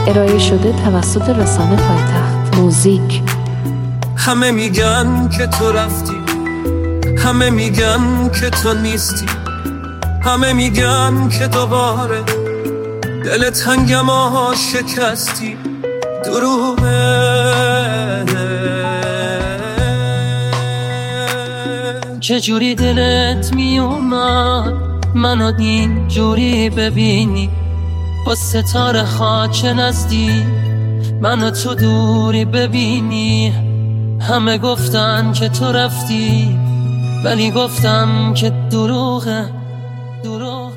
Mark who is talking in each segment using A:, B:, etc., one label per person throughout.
A: ارائه شده توسط رسانه پایتخت موزیک.
B: همه میگن که تو رفتی، همه میگن که تو نیستی، همه میگن که دوباره دل تنگم آها شکستی. دروغه
C: چجوری دلت میومد منو این جوری ببینی، با ستاره خاک نزدیک منو تو دوری ببینی. همه گفتن که تو رفتی ولی گفتم که دروغه دروغ.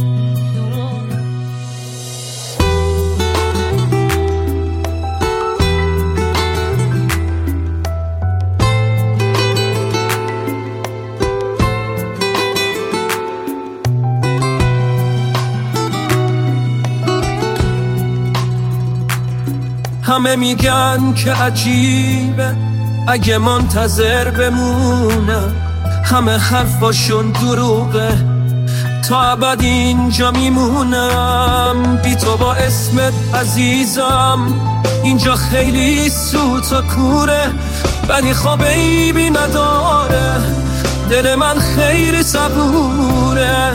B: همه میگن که عجیبه اگه منتظر بمونم، همه حرفاشون دروغه تا ابد اینجا میمونم. بی تو با اسمت عزیزم اینجا خیلی سوت و کوره، ولی خواب عیبی نداره، دل من خیلی صبوره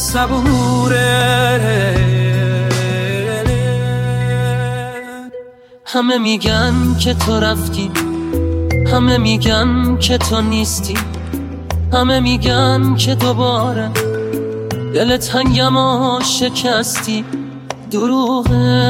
B: صبوره.
C: همه میگن که تو رفتی، همه میگن که تو نیستی، همه میگن که دوباره دل تنگم آها شکستی. دروغه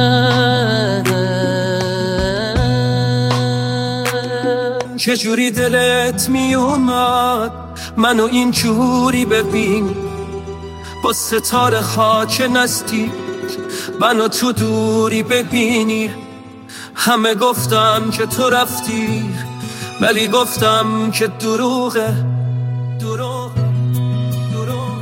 B: چجوری دلت میومد منو این جوری ببینی، با ستاره خاک نزدیک منو تو دوری ببینی. همه گفتم که تو رفتی ولی گفتم که دروغه دروغ دروغ.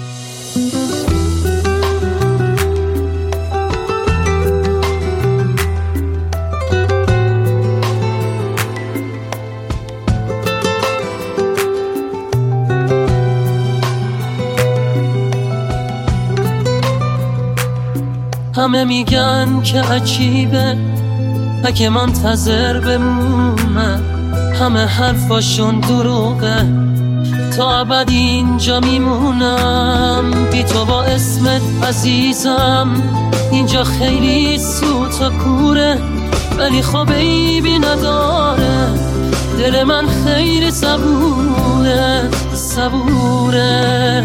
C: همه میگن که عجیبه اگه منتظر بمونم، همه حرفاشون دروغه تا ابد اینجا میمونم. بی تو با اسمت عزیزم اینجا خیلی سوت و کوره، ولی خواب عیبی نداره، دل من خیلی صبوره صبوره.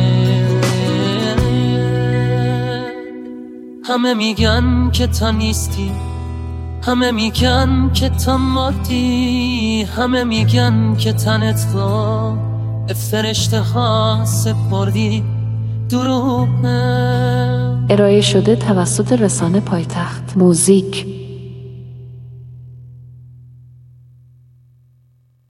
C: همه میگن که تو نیستی، همه میگن که تو مردی، همه میگن که تنت رو به فرشته ها سپردی. دروغه.
A: ارائه شده توسط رسانه پایتخت موزیک.